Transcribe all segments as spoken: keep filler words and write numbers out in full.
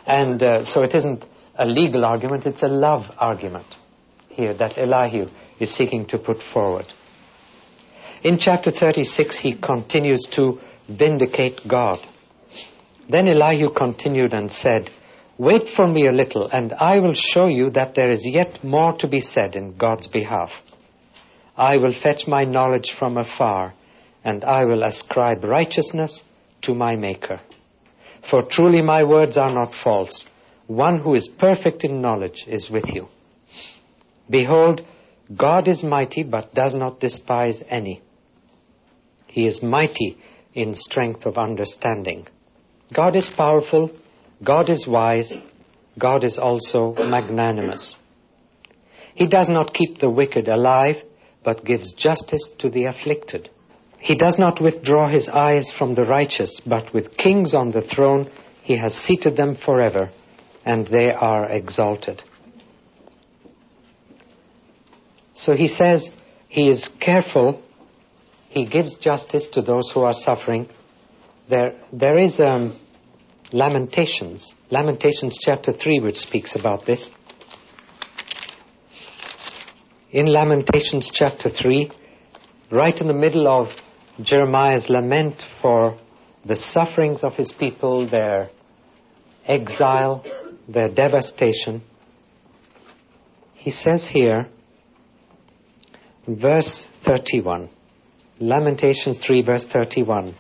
And uh, so it isn't a legal argument, it's a love argument here that Elihu is seeking to put forward. In chapter thirty-six, he continues to vindicate God. Then Elihu continued and said, "Wait for me a little, and I will show you that there is yet more to be said in God's behalf. I will fetch my knowledge from afar, and I will ascribe righteousness to my Maker. For truly my words are not false. One who is perfect in knowledge is with you. Behold, God is mighty, but does not despise any. He is mighty in strength of understanding. God is powerful, God is wise, God is also magnanimous. He does not keep the wicked alive, but gives justice to the afflicted. He does not withdraw his eyes from the righteous, but with kings on the throne he has seated them forever, and they are exalted." So he says he is careful, he gives justice to those who are suffering. There, there is um, Lamentations, Lamentations chapter three, which speaks about this. In Lamentations chapter three, right in the middle of Jeremiah's lament for the sufferings of his people, their exile, their devastation, he says here, verse thirty-one, Lamentations three, verse thirty-one,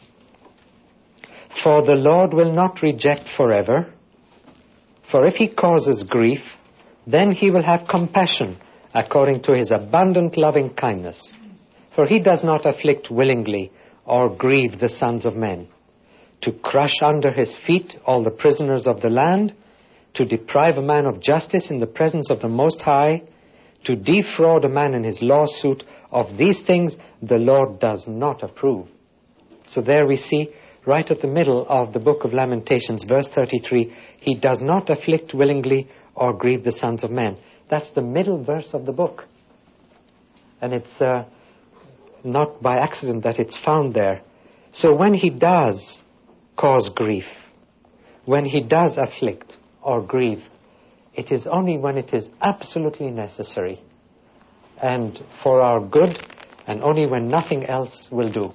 "For the Lord will not reject forever, for if he causes grief, then he will have compassion according to his abundant loving kindness. For he does not afflict willingly or grieve the sons of men, to crush under his feet all the prisoners of the land, to deprive a man of justice in the presence of the Most High, to defraud a man in his lawsuit. Of these things the Lord does not approve." So there we see, right at the middle of the book of Lamentations, verse thirty-three, he does not afflict willingly or grieve the sons of men. That's the middle verse of the book. And it's uh, not by accident that it's found there. So when he does cause grief, when he does afflict or grieve, it is only when it is absolutely necessary and for our good, and only when nothing else will do.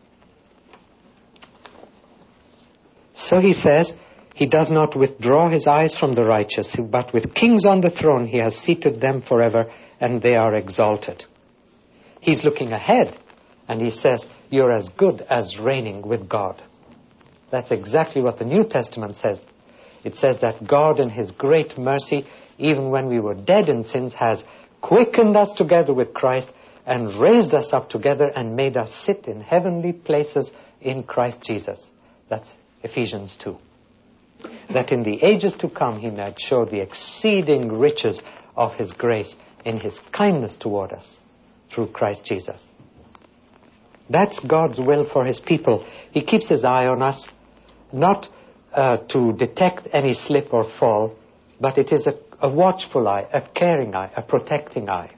So he says, he does not withdraw his eyes from the righteous, but with kings on the throne he has seated them forever, and they are exalted. He's looking ahead, and he says, you're as good as reigning with God. That's exactly what the New Testament says. It says that God in his great mercy, even when we were dead in sins, has quickened us together with Christ and raised us up together and made us sit in heavenly places in Christ Jesus. That's Ephesians two. That in the ages to come he might show the exceeding riches of his grace in his kindness toward us through Christ Jesus. That's God's will for his people. He keeps his eye on us, not uh, to detect any slip or fall, but it is a, a watchful eye, a caring eye, a protecting eye.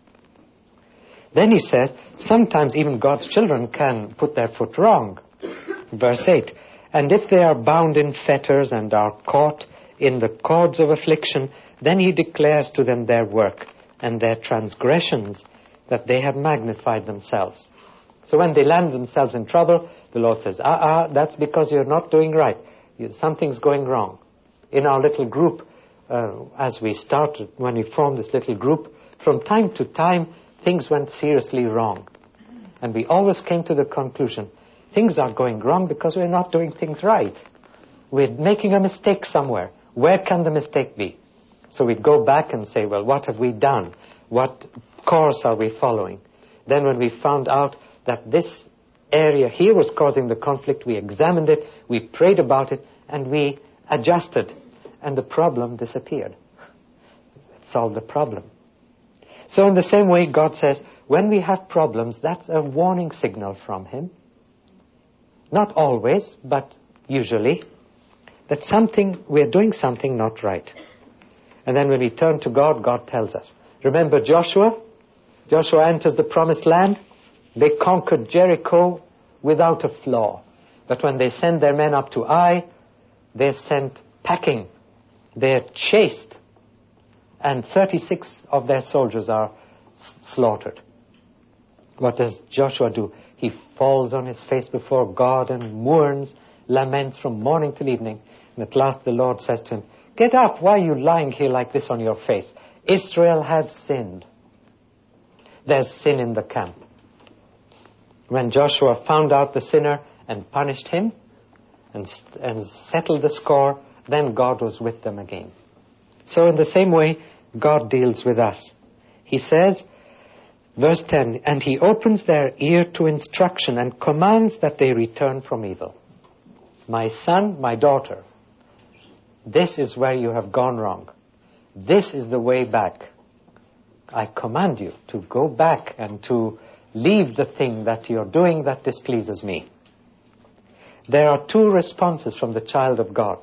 Then he says, sometimes even God's children can put their foot wrong. Verse eight, "And if they are bound in fetters and are caught in the cords of affliction, then he declares to them their work and their transgressions, that they have magnified themselves." So when they land themselves in trouble, the Lord says, ah, ah, that's because you're not doing right. Something's going wrong. In our little group, uh, as we started, when we formed this little group, from time to time, things went seriously wrong. And we always came to the conclusion, things are going wrong because we're not doing things right. We're making a mistake somewhere. Where can the mistake be? So we'd go back and say, well, what have we done? What course are we following? Then when we found out that this area here was causing the conflict, we examined it, we prayed about it, and we adjusted. And the problem disappeared. It solved the problem. So in the same way, God says, when we have problems, that's a warning signal from him. Not always, but usually, that something, we're doing something not right. And then when we turn to God, God tells us. Remember Joshua? Joshua enters the promised land. They conquered Jericho without a flaw. But when they send their men up to Ai, they're sent packing They're chased, and thirty-six of their soldiers are s- slaughtered. What does Joshua do? He falls on his face before God and mourns, laments from morning till evening. And at last the Lord says to him, "Get up, why are you lying here like this on your face? Israel has sinned. There's sin in the camp." When Joshua found out the sinner and punished him and, and settled the score, then God was with them again. So in the same way, God deals with us. He says, verse ten, "And he opens their ear to instruction and commands that they return from evil." My son, my daughter, this is where you have gone wrong. This is the way back. I command you to go back and to leave the thing that you're doing that displeases me. There are two responses from the child of God.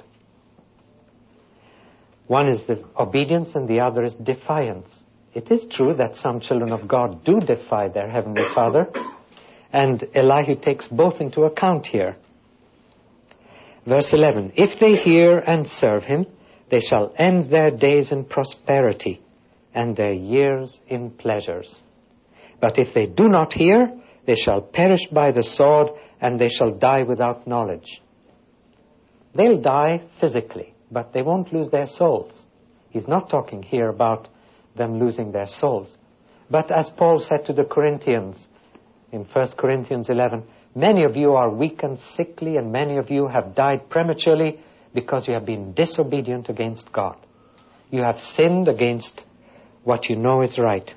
One is the obedience and the other is defiance. It is true that some children of God do defy their Heavenly Father, and Elihu takes both into account here. Verse eleven, "If they hear and serve him, they shall end their days in prosperity and their years in pleasures. But if they do not hear, they shall perish by the sword, and they shall die without knowledge." They'll die physically, but they won't lose their souls. He's not talking here about them losing their souls. But as Paul said to the Corinthians in First Corinthians eleven, "Many of you are weak and sickly, and many of you have died prematurely because you have been disobedient against God." You have sinned against what you know is right.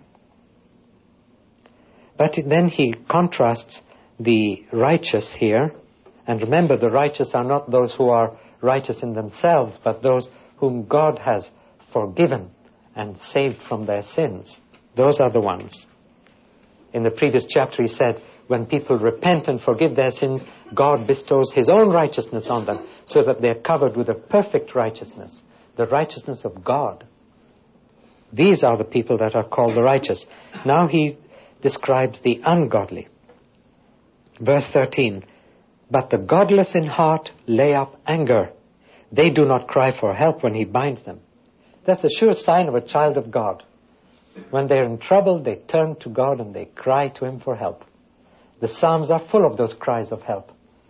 But then he contrasts the righteous here. And remember, the righteous are not those who are righteous in themselves, but those whom God has forgiven and saved from their sins. Those are the ones. In the previous chapter he said, when people repent and forgive their sins, God bestows his own righteousness on them so that they're covered with a perfect righteousness, the righteousness of God. These are the people that are called the righteous. Now he describes the ungodly. Verse thirteen, "But the godless in heart lay up anger. They do not cry for help when he binds them." That's a sure sign of a child of God. When they're in trouble, they turn to God and they cry to him for help. The Psalms are full of those cries of help.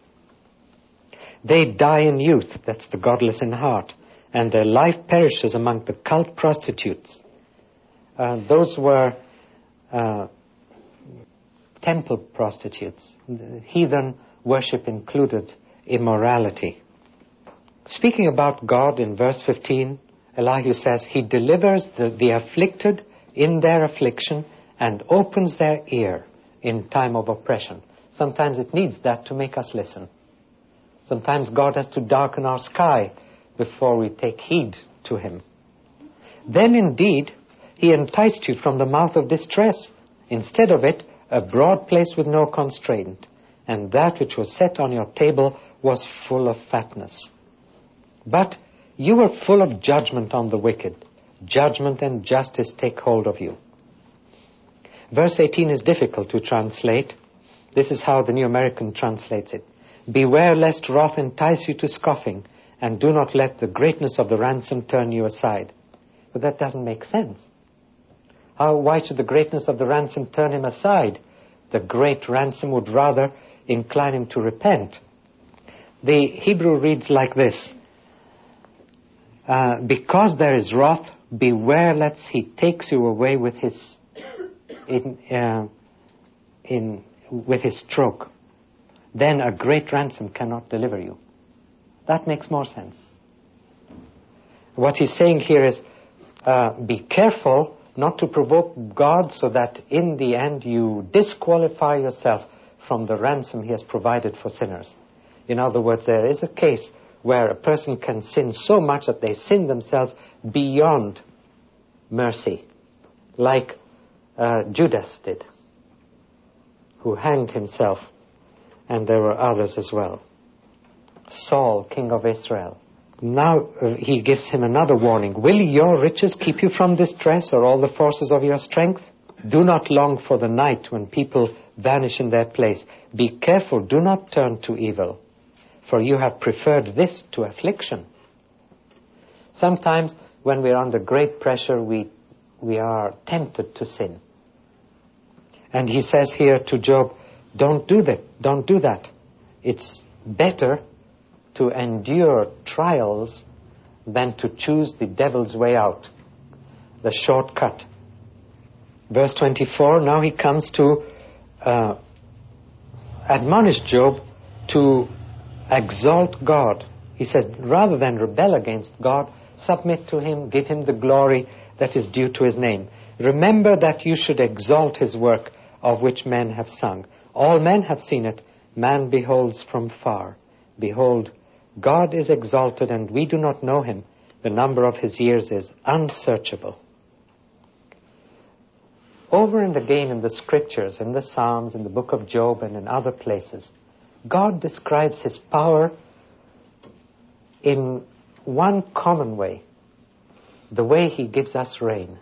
"They die in youth," that's the godless in heart, "and their life perishes among the cult prostitutes." Uh, those were uh, temple prostitutes. Heathen worship included immorality. Speaking about God in verse fifteen, Elihu says, "He delivers the, the afflicted in their affliction and opens their ear in time of oppression." Sometimes it needs that to make us listen. Sometimes God has to darken our sky before we take heed to him. "Then indeed he enticed you from the mouth of distress. Instead of it, a broad place with no constraint, and that which was set on your table was full of fatness. But you were full of judgment on the wicked. Judgment and justice take hold of you." Verse eighteen is difficult to translate. This is how the New American translates it. "Beware lest wrath entice you to scoffing, and do not let the greatness of the ransom turn you aside." But that doesn't make sense. How, why should the greatness of the ransom turn him aside? The great ransom would rather incline him to repent. The Hebrew reads like this, uh, "Because there is wrath, beware lest he takes you away with his in, uh, in with his stroke. Then a great ransom cannot deliver you." That makes more sense. What he's saying here is, uh, be careful not to provoke God so that in the end you disqualify yourself from the ransom he has provided for sinners. In other words, there is a case where a person can sin so much that they sin themselves beyond mercy, like uh, Judas did, who hanged himself, and there were others as well. Saul, king of Israel. Now uh, he gives him another warning. "Will your riches keep you from distress, or all the forces of your strength? Do not long for the night when people vanish in their place. Be careful, do not turn to evil, for you have preferred this to affliction." Sometimes when we're under great pressure, we, we are tempted to sin. And he says here to Job, don't do that, don't do that. It's better to endure trials than to choose the devil's way out, the shortcut. Verse twenty-four, now he comes to uh, admonish Job to exalt God. He says, rather than rebel against God, submit to him, give him the glory that is due to his name. Remember that you should exalt his work, of which men have sung. All men have seen it, man beholds from far. Behold, God is exalted, and we do not know him. The number of his years is unsearchable. Over and again in the scriptures, in the Psalms, in the book of Job, and in other places, God describes his power in one common way, the way he gives us rain.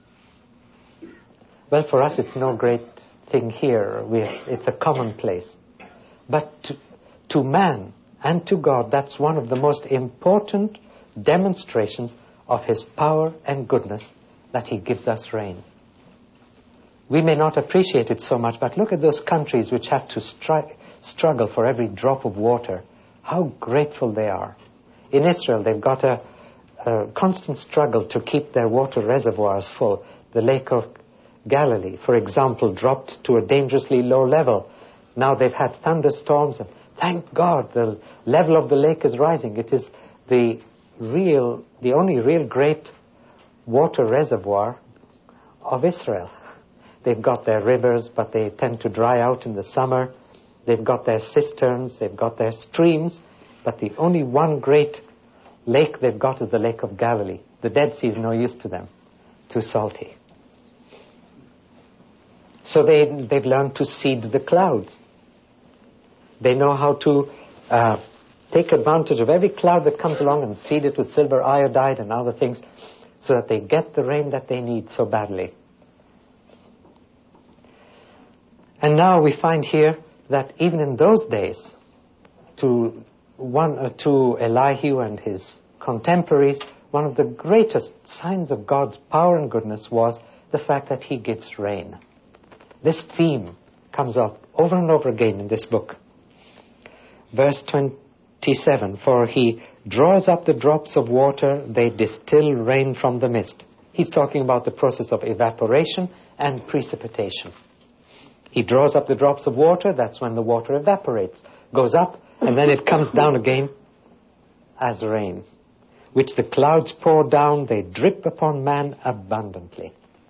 Well, for us it's no great thing here. We, it's a commonplace. But to, to man and to God, that's one of the most important demonstrations of his power and goodness, that he gives us rain. We may not appreciate it so much, but look at those countries which have to stri- struggle for every drop of water. How grateful they are. In Israel, they've got a, a constant struggle to keep their water reservoirs full. The Lake of Galilee, for example, dropped to a dangerously low level. Now they've had thunderstorms, and thank God the level of the lake is rising. It is the real, the only real great water reservoir of Israel. They've got their rivers, but they tend to dry out in the summer. They've got their cisterns, they've got their streams, but the only one great lake they've got is the Lake of Galilee. The Dead Sea is no use to them, too salty. So they, they've learned to seed the clouds. They know how to uh, take advantage of every cloud that comes along and seed it with silver iodide and other things, so that they get the rain that they need so badly. And now we find here that even in those days, to one uh, to Elihu and his contemporaries, one of the greatest signs of God's power and goodness was the fact that he gives rain. This theme comes up over and over again in this book. Verse twenty-seven, for he draws up the drops of water, they distill rain from the mist. He's talking about the process of evaporation and precipitation. He draws up the drops of water, that's when the water evaporates, goes up, and then it comes down again as rain, which the clouds pour down, they drip upon man abundantly.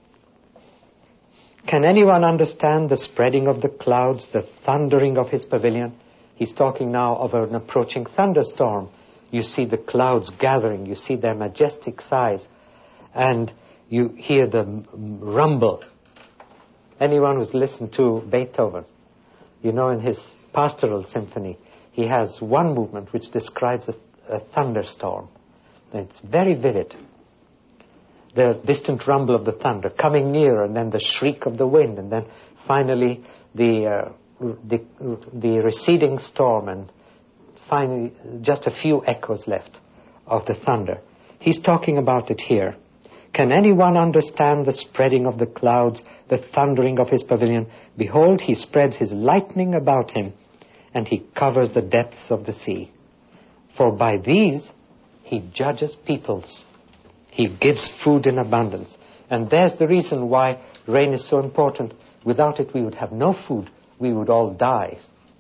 Can anyone understand the spreading of the clouds, the thundering of his pavilion? He's talking now of an approaching thunderstorm. You see the clouds gathering, you see their majestic size, and you hear the rumble. Anyone who's listened to Beethoven, you know, in his Pastoral Symphony, he has one movement which describes a, a thunderstorm. It's very vivid. The distant rumble of the thunder coming near, and then the shriek of the wind, and then finally the, uh, the, the receding storm, and finally just a few echoes left of the thunder. He's talking about it here. Can anyone understand the spreading of the clouds, the thundering of his pavilion? Behold, he spreads his lightning about him, and he covers the depths of the sea. For by these he judges peoples. He gives food in abundance. And there's the reason why rain is so important. Without it, we would have no food. We would all die.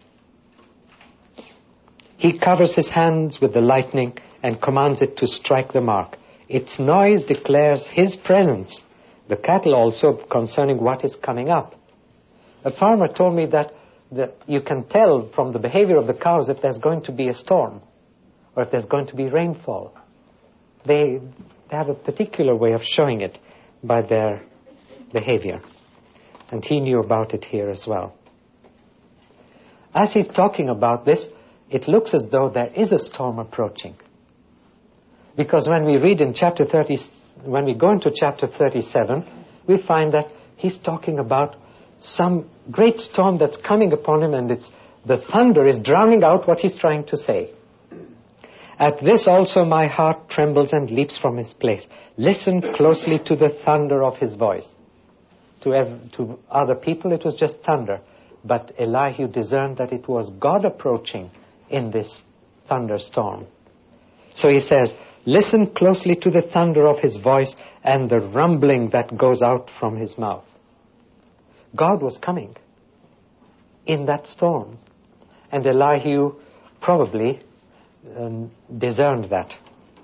He covers his hands with the lightning and commands it to strike the mark. Its noise declares his presence. The cattle also concerning what is coming up. A farmer told me that, that you can tell from the behavior of the cows if there's going to be a storm or if there's going to be rainfall. They, they have a particular way of showing it by their behavior. And he knew about it here as well. As he's talking about this, it looks as though there is a storm approaching. Because when we read in chapter thirty, when we go into chapter thirty-seven, we find that he's talking about some great storm that's coming upon him, and it's the thunder is drowning out what he's trying to say. At this also my heart trembles and leaps from his place. Listen closely to the thunder of his voice. To, ev- to other people it was just thunder. But Elihu discerned that it was God approaching in this thunderstorm. So he says, listen closely to the thunder of his voice and the rumbling that goes out from his mouth. God was coming in that storm. And Elihu probably um, discerned that.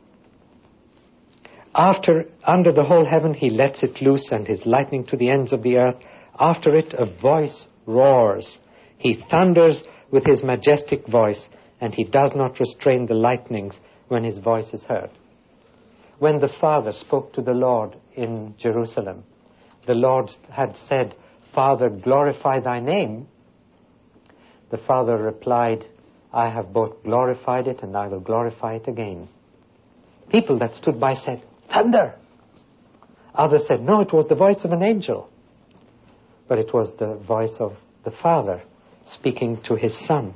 After, under the whole heaven, he lets it loose and his lightning to the ends of the earth. After it, a voice roars. He thunders with his majestic voice, and he does not restrain the lightnings when his voice is heard. When the Father spoke to the Lord in Jerusalem, the Lord had said, Father, glorify thy name. The Father replied, I have both glorified it and I will glorify it again. People that stood by said, thunder. Others said, no, it was the voice of an angel. But it was the voice of the Father speaking to his Son.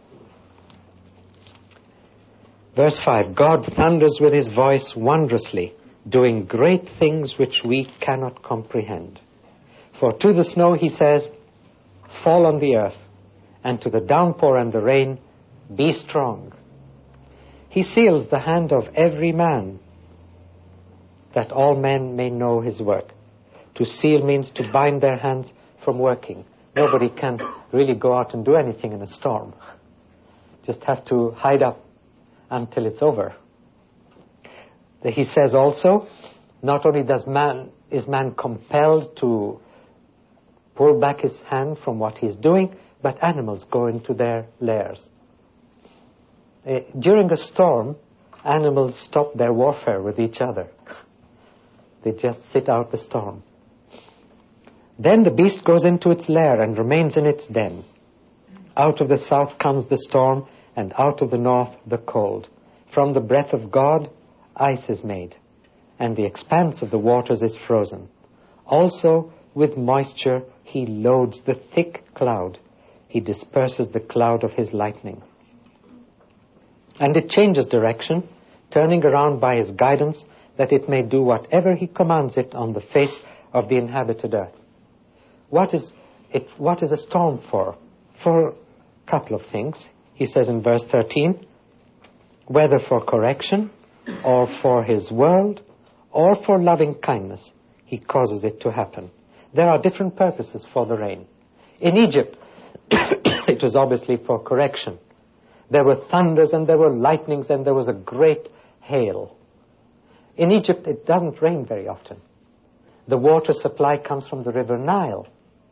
Verse five, God thunders with his voice wondrously, doing great things which we cannot comprehend. For to the snow, he says, fall on the earth, and to the downpour and the rain, be strong. He seals the hand of every man, that all men may know his work. To seal means to bind their hands from working. Nobody can really go out and do anything in a storm. Just have to hide up until it's over. He says also, not only does man is man compelled to pull back his hand from what he's doing, but animals go into their lairs. Uh, during a storm, animals stop their warfare with each other. They just sit out the storm. Then the beast goes into its lair and remains in its den. Out of the south comes the storm, and out of the north the cold. From the breath of God, ice is made, and the expanse of the waters is frozen. Also, with moisture, he loads the thick cloud. He disperses the cloud of his lightning. And it changes direction, turning around by his guidance, that it may do whatever he commands it on the face of the inhabited earth. What is it? What is a storm for? For a couple of things. He says in verse thirteen, whether for correction, or for his world, or for loving kindness, he causes it to happen. There are different purposes for the rain. In Egypt, it was obviously for correction. There were thunders and there were lightnings and there was a great hail. In Egypt, it doesn't rain very often. The water supply comes from the river Nile.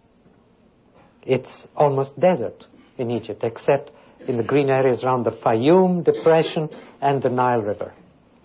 It's almost desert in Egypt, except in the green areas around the Fayum Depression and the Nile River.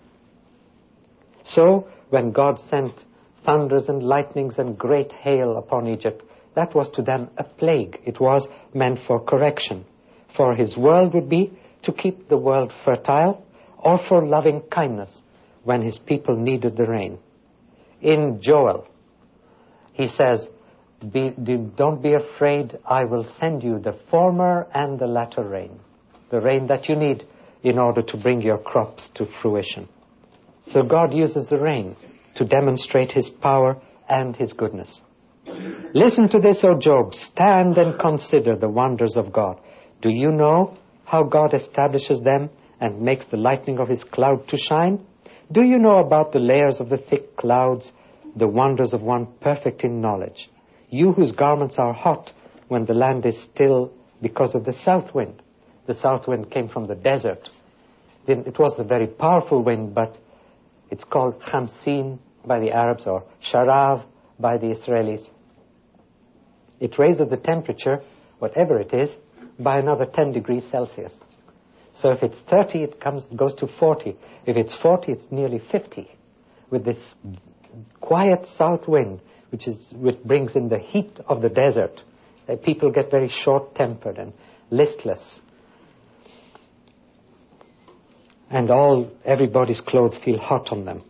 So, when God sent thunders and lightnings and great hail upon Egypt, that was to them a plague. It was meant for correction. For his world would be to keep the world fertile, or for loving kindness when his people needed the rain. In Joel, he says, be, don't be afraid, I will send you the former and the latter rain. The rain that you need in order to bring your crops to fruition. So God uses the rain to demonstrate his power and his goodness. Listen to this, O Job. Stand and consider the wonders of God. Do you know how God establishes them and makes the lightning of his cloud to shine? Do you know about the layers of the thick clouds, the wonders of one perfect in knowledge? You whose garments are hot when the land is still because of the south wind. The south wind came from the desert. It was a very powerful wind, but it's called Khamsin by the Arabs or Sharav by the Israelis. It raises the temperature, whatever it is, by another ten degrees Celsius. So if it's thirty, it comes goes to forty. If it's forty, it's nearly fifty. With this quiet south wind, which is which brings in the heat of the desert, uh, people get very short-tempered and listless. And all everybody's clothes feel hot on them.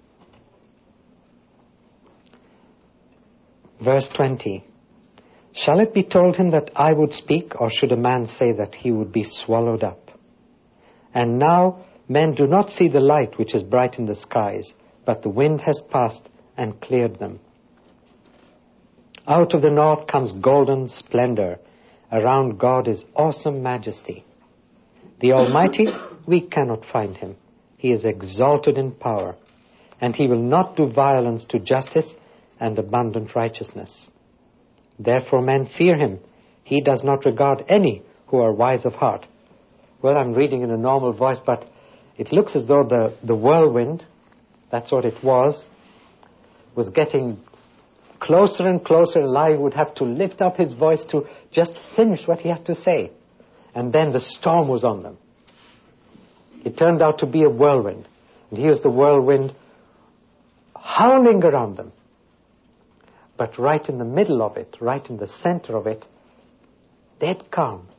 Verse twenty. Shall it be told him that I would speak, or should a man say that he would be swallowed up? And now Men do not see the light which is bright in the skies, but the wind has passed and cleared them. Out of the north comes golden splendor. Around God is awesome majesty. The Almighty, we cannot find him. He is exalted in power, and he will not do violence to justice and abundant righteousness. Therefore men fear him. He does not regard any who are wise of heart. Well, I'm reading in a normal voice, but it looks as though the, the whirlwind, that's what it was, was getting closer and closer. Elijah would have to lift up his voice to just finish what he had to say. And then the storm was on them. It turned out to be a whirlwind. And here's the whirlwind howling around them. But right in the middle of it, right in the center of it, dead calm.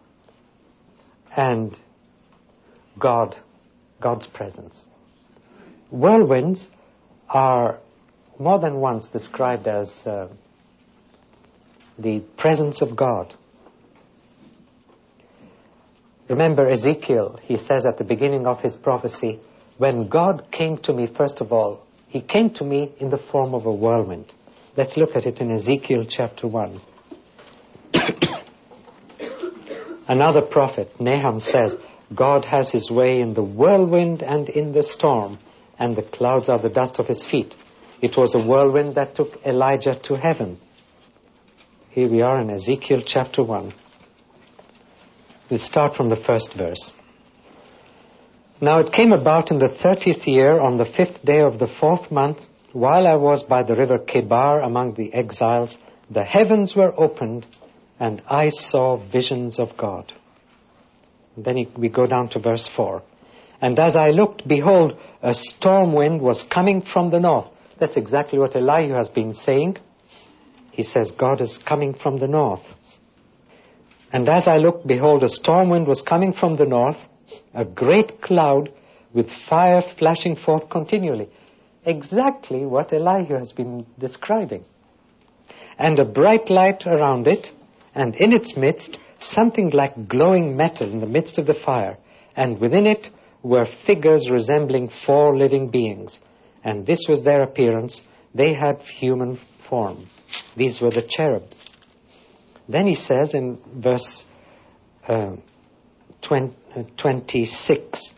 And God, God's presence. Whirlwinds are more than once described as uh, the presence of God. Remember Ezekiel, he says at the beginning of his prophecy, when God came to me, first of all, he came to me in the form of a whirlwind. Let's look at it in Ezekiel chapter one. Another prophet, Nahum, says, God has his way in the whirlwind and in the storm, and the clouds are the dust of his feet. It was a whirlwind that took Elijah to heaven. Here we are in Ezekiel chapter one. We'll start from the first verse. Now it came about in the thirtieth year, on the fifth day of the fourth month, while I was by the river Kebar among the exiles, the heavens were opened, and I saw visions of God. And then we go down to verse four. And as I looked, behold, a storm wind was coming from the north. That's exactly what Elihu has been saying. He says, God is coming from the north. And as I looked, behold, a storm wind was coming from the north, a great cloud with fire flashing forth continually. Exactly what Elihu has been describing. And a bright light around it, and in its midst, something like glowing metal in the midst of the fire. And within it were figures resembling four living beings. And this was their appearance. They had human form. These were the cherubs. Then he says in verse uh, twenty, uh, twenty-six,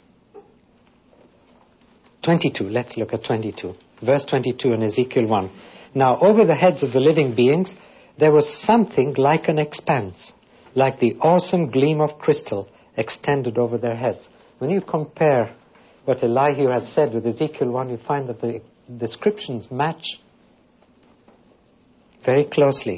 twenty-two, let's look at twenty-two. Verse twenty-two in Ezekiel one. Now over the heads of the living beings there was something like an expanse, like the awesome gleam of crystal extended over their heads. When you compare what Elihu has said with Ezekiel one, you find that the descriptions match very closely.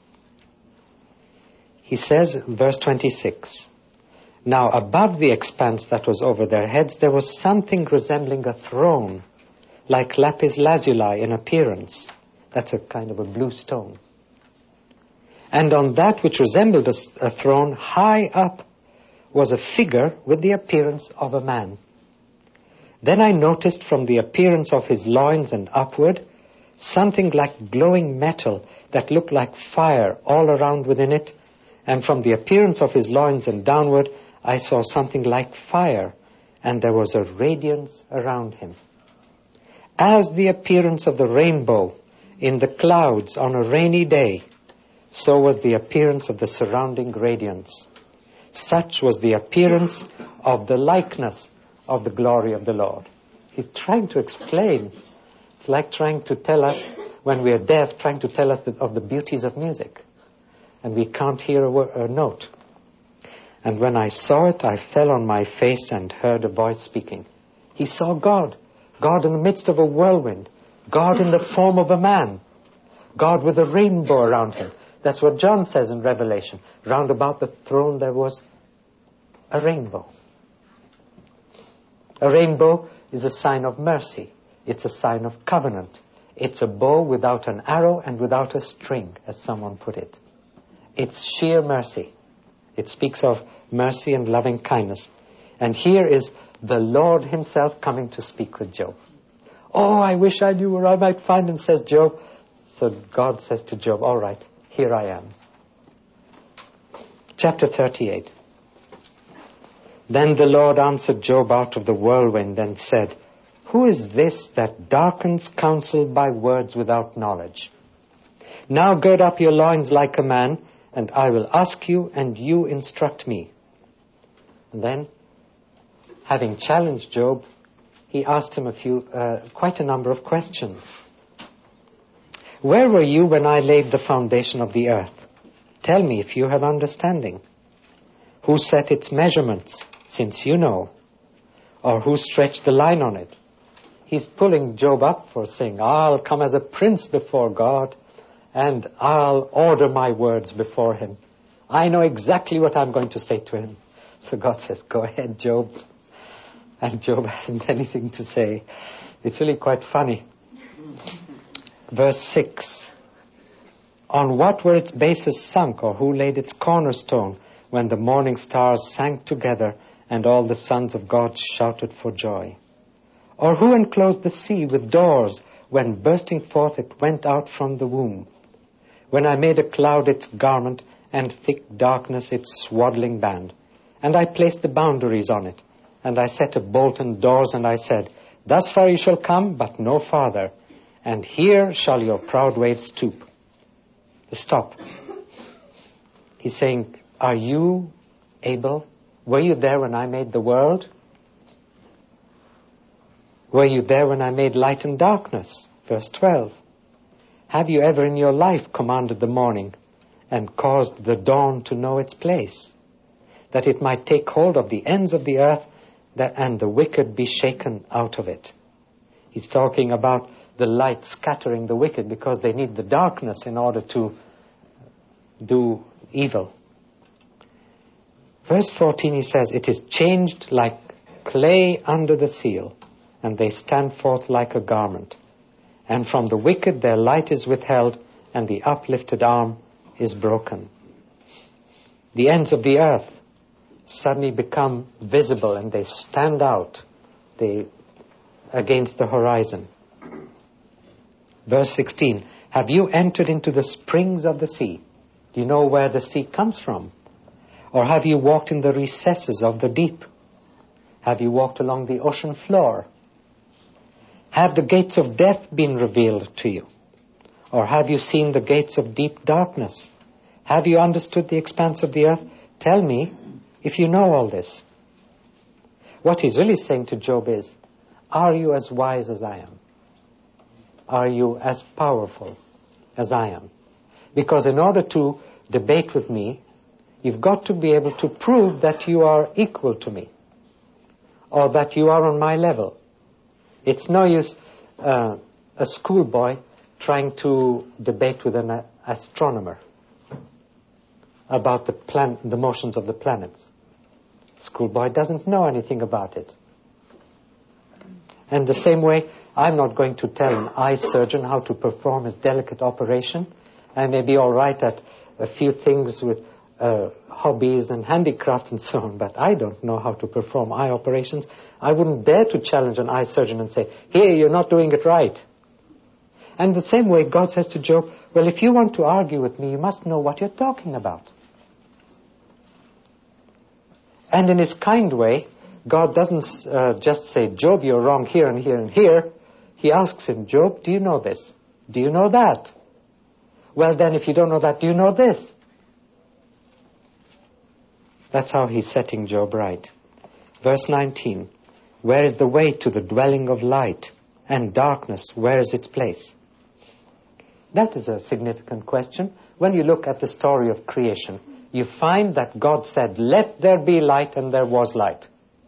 He says, verse twenty-six, now above the expanse that was over their heads, there was something resembling a throne, like lapis lazuli in appearance. That's a kind of a blue stone. And on that which resembled a, a throne, high up, was a figure with the appearance of a man. Then I noticed from the appearance of his loins and upward, something like glowing metal that looked like fire all around within it. And from the appearance of his loins and downward, I saw something like fire, and there was a radiance around him. As the appearance of the rainbow in the clouds on a rainy day, so was the appearance of the surrounding radiance. Such was the appearance of the likeness of the glory of the Lord. He's trying to explain. It's like trying to tell us, when we are deaf, trying to tell us the, of the beauties of music. And we can't hear a, word, a note. And when I saw it, I fell on my face and heard a voice speaking. He saw God. God in the midst of a whirlwind. God in the form of a man. God with a rainbow around him. That's what John says in Revelation. Round about the throne there was a rainbow. A rainbow is a sign of mercy. It's a sign of covenant. It's a bow without an arrow and without a string, as someone put it. It's sheer mercy. It speaks of mercy and loving kindness. And here is the Lord himself coming to speak with Job. Oh, I wish I knew where I might find him, says Job. So God says to Job, all right, here I am. Chapter thirty-eight. Then the Lord answered Job out of the whirlwind and said, "Who is this that darkens counsel by words without knowledge? Now gird up your loins like a man, and I will ask you, and you instruct me." And then, having challenged Job, he asked him a few, uh, quite a number of questions. "Where were you when I laid the foundation of the earth? Tell me if you have understanding. Who set its measurements, since you know? Or who stretched the line on it?" He's pulling Job up for saying, "I'll come as a prince before God, and I'll order my words before him. I know exactly what I'm going to say to him." So God says, "Go ahead, Job." And Job hasn't anything to say. It's really quite funny. Verse six. "On what were its bases sunk, or who laid its cornerstone, when the morning stars sank together, and all the sons of God shouted for joy? Or who enclosed the sea with doors, when bursting forth it went out from the womb? When I made a cloud its garment, and thick darkness its swaddling band. And I placed the boundaries on it, and I set a bolt and doors, and I said, Thus far you shall come, but no farther, and here shall your proud waves stoop." Stop. He's saying, are you able? Were you there when I made the world? Were you there when I made light and darkness? Verse twelve. Have you ever in your life commanded the morning and caused the dawn to know its place, that it might take hold of the ends of the earth, that, and the wicked be shaken out of it? He's talking about the light scattering the wicked, because they need the darkness in order to do evil. Verse fourteen, he says, "It is changed like clay under the seal, and they stand forth like a garment. And from the wicked their light is withheld, and the uplifted arm is broken." The ends of the earth suddenly become visible, and they stand out they, against the horizon. Verse sixteen, "Have you entered into the springs of the sea? Do you know where the sea comes from? Or have you walked in the recesses of the deep? Have you walked along the ocean floor? Have the gates of death been revealed to you? Or have you seen the gates of deep darkness? Have you understood the expanse of the earth? Tell me if you know all this." What he's really saying to Job is, are you as wise as I am? Are you as powerful as I am? Because in order to debate with me, you've got to be able to prove that you are equal to me, or that you are on my level. It's no use uh, a schoolboy trying to debate with an uh, astronomer about the, plan- the motions of the planets. Schoolboy doesn't know anything about it. And the same way, I'm not going to tell an eye surgeon how to perform his delicate operation. I may be all right at a few things with uh, hobbies and handicrafts and so on, but I don't know how to perform eye operations. I wouldn't dare to challenge an eye surgeon and say, "Here, you're not doing it right." And the same way, God says to Job, well, if you want to argue with me, you must know what you're talking about. And in his kind way, God doesn't uh, just say, "Job, you're wrong here and here and here." He asks him, "Job, do you know this? Do you know that? Well, then, if you don't know that, do you know this?" That's how he's setting Job right. Verse nineteen, "Where is the way to the dwelling of light? And darkness, where is its place?" That is a significant question. When you look at the story of creation, you find that God said, "Let there be light," and there was light.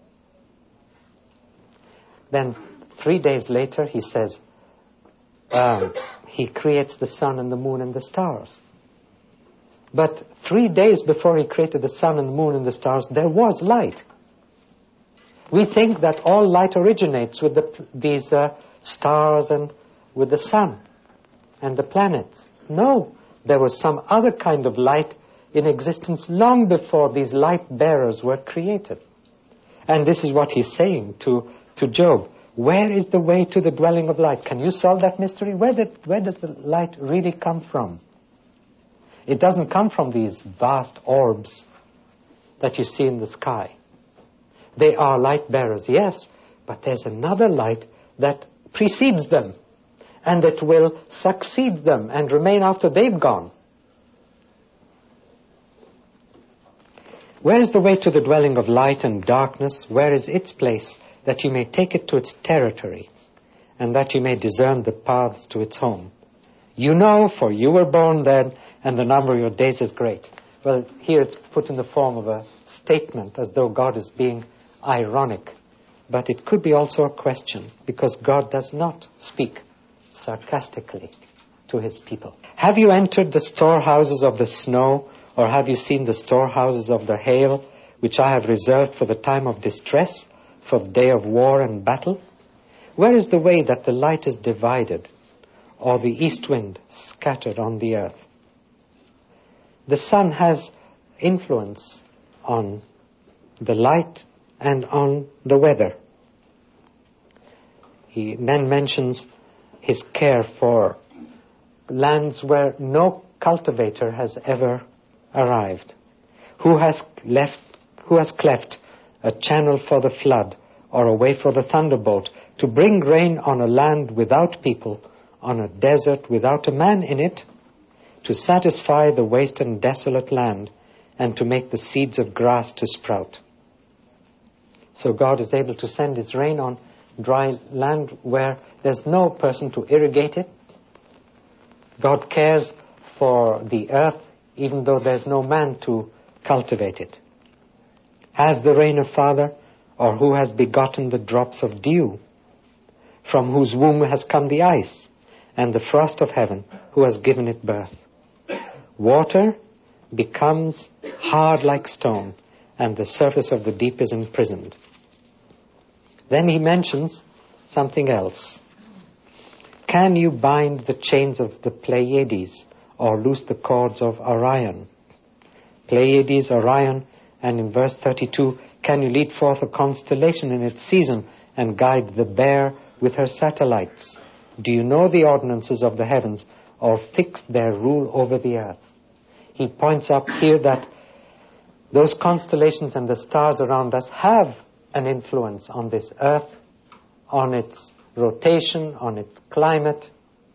Then, three days later, he says, um, he creates the sun and the moon and the stars. But three days before he created the sun and the moon and the stars, there was light. We think that all light originates with the, these uh, stars and with the sun and the planets. No, there was some other kind of light in existence long before these light bearers were created. And this is what he's saying to, to Job. Where is the way to the dwelling of light? Can you solve that mystery? Where, did, where does the light really come from? It doesn't come from these vast orbs that you see in the sky. They are light bearers, yes, but there's another light that precedes them and that will succeed them and remain after they've gone. Where is the way to the dwelling of light and darkness? Where is its place, that you may take it to its territory, and that you may discern the paths to its home? You know, for you were born then, and the number of your days is great. Well, here it's put in the form of a statement, as though God is being ironic. But it could be also a question, because God does not speak sarcastically to his people. Have you entered the storehouses of the snow, or have you seen the storehouses of the hail, which I have reserved for the time of distress, for the day of war and battle? Where is the way that the light is divided, or the east wind scattered on the earth? The sun has influence on the light and on the weather. He then mentions his care for lands where no cultivator has ever arrived. Who has left, who has cleft a channel for the flood, or a way for the thunderbolt, to bring rain on a land without people, on a desert without a man in it, to satisfy the waste and desolate land, and to make the seeds of grass to sprout. So God is able to send his rain on dry land where there's no person to irrigate it. God cares for the earth even though there's no man to cultivate it. Has the rain a father, or who has begotten the drops of dew? From whose womb has come the ice, and the frost of heaven, who has given it birth? Water becomes hard like stone, and the surface of the deep is imprisoned. Then he mentions something else. Can you bind the chains of the Pleiades, or loose the cords of Orion? Pleiades, Orion, and in verse thirty-two, can you lead forth a constellation in its season and guide the bear with her satellites? Do you know the ordinances of the heavens, or fix their rule over the earth? He points up here that those constellations and the stars around us have an influence on this earth, on its rotation, on its climate.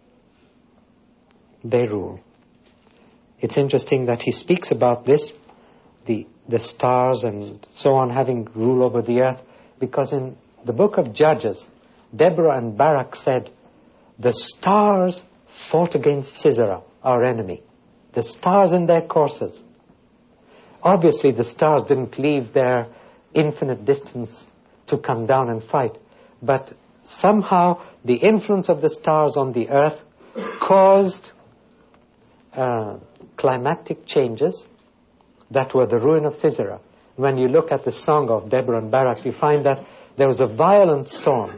They rule. It's interesting that he speaks about this, the, the stars and so on having rule over the earth, because in the book of Judges, Deborah and Barak said, the stars fought against Sisera, our enemy. The stars in their courses. Obviously, the stars didn't leave their infinite distance to come down and fight. But somehow, the influence of the stars on the earth caused uh, climatic changes that were the ruin of Sisera. When you look at the song of Deborah and Barak, you find that there was a violent storm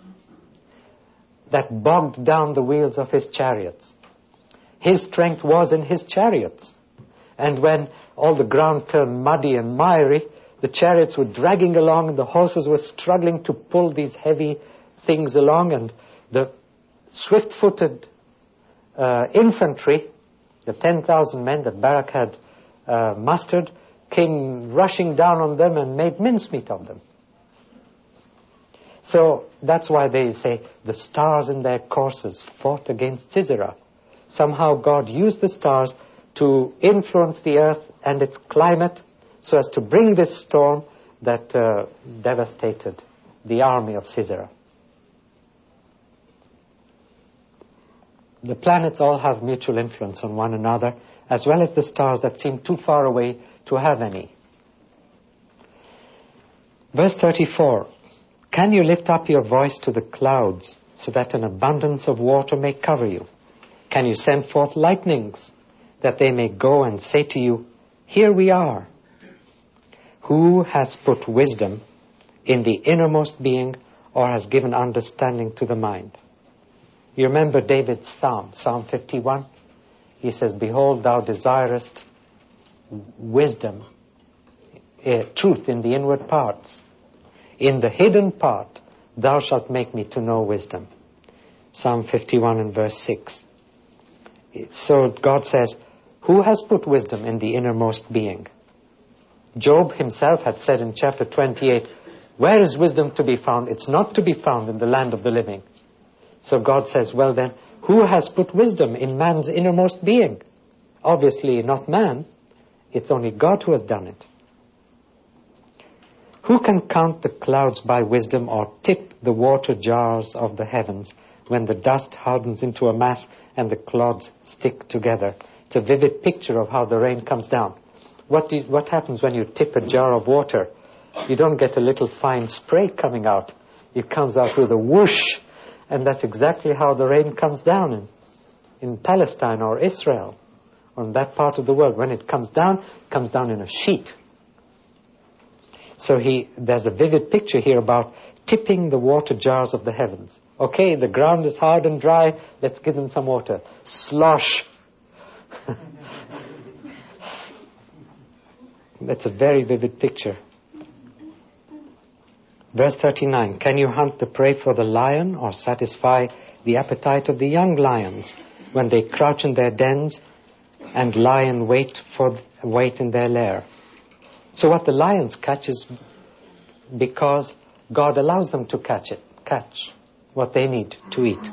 that bogged down the wheels of his chariots. His strength was in his chariots. And when all the ground turned muddy and miry, the chariots were dragging along and the horses were struggling to pull these heavy things along, and the swift-footed uh, infantry, the ten thousand men that Barak had uh, mustered, came rushing down on them and made mincemeat of them. So that's why they say the stars in their courses fought against Sisera. Somehow God used the stars to influence the earth and its climate so as to bring this storm that uh, devastated the army of Sisera. The planets all have mutual influence on one another, as well as the stars that seem too far away to have any. Verse thirty-four, can you lift up your voice to the clouds so that an abundance of water may cover you? Can you send forth lightnings that they may go and say to you, here we are? Who has put wisdom in the innermost being, or has given understanding to the mind? You remember David's psalm, Psalm fifty-one? He says, behold, thou desirest wisdom, uh, truth in the inward parts. In the hidden part, thou shalt make me to know wisdom. Psalm fifty-one and verse six. So God says, who has put wisdom in the innermost being? Job himself had said in chapter twenty-eight, Where is wisdom to be found? It's not to be found in the land of the living. So God says, well then, who has put wisdom in man's innermost being? Obviously not man. It's only God who has done it. Who can count the clouds by wisdom or tip the water jars of the heavens when the dust hardens into a mass and the clods stick together? It's a vivid picture of how the rain comes down. What, do you, what happens when you tip a jar of water? You don't get a little fine spray coming out. It comes out with a whoosh. And that's exactly how the rain comes down in, in Palestine or Israel, or in that part of the world. When it comes down, it comes down in a sheet. So he, there's a vivid picture here about tipping the water jars of the heavens. Okay, the ground is hard and dry, let's give them some water. Slosh. That's a very vivid picture. Verse thirty-nine, can you hunt the prey for the lion or satisfy the appetite of the young lions when they crouch in their dens and lie in wait, for, wait in their lair? So what the lions catch is because God allows them to catch it, catch what they need to eat.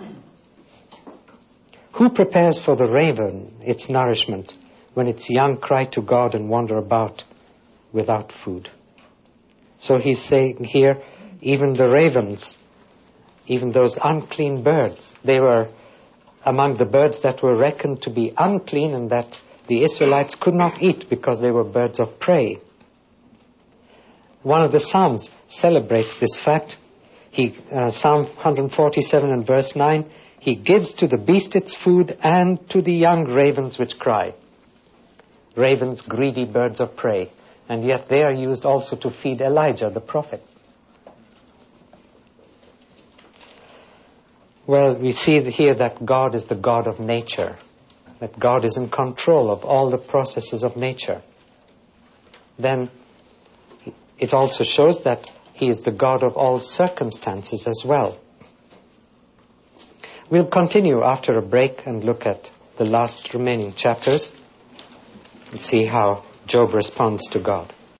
Who prepares for the raven its nourishment when its young cry to God and wander about without food? So he's saying here, even the ravens, even those unclean birds, they were among the birds that were reckoned to be unclean and that the Israelites could not eat because they were birds of prey. One of the Psalms celebrates this fact. He, uh, Psalm one forty-seven and verse nine, he gives to the beast its food and to the young ravens which cry. Ravens, greedy birds of prey. And yet they are used also to feed Elijah, the prophet. Well, we see here that God is the God of nature. That God is in control of all the processes of nature. Then it also shows that He is the God of all circumstances as well. We'll continue after a break and look at the last remaining chapters and see how Job responds to God.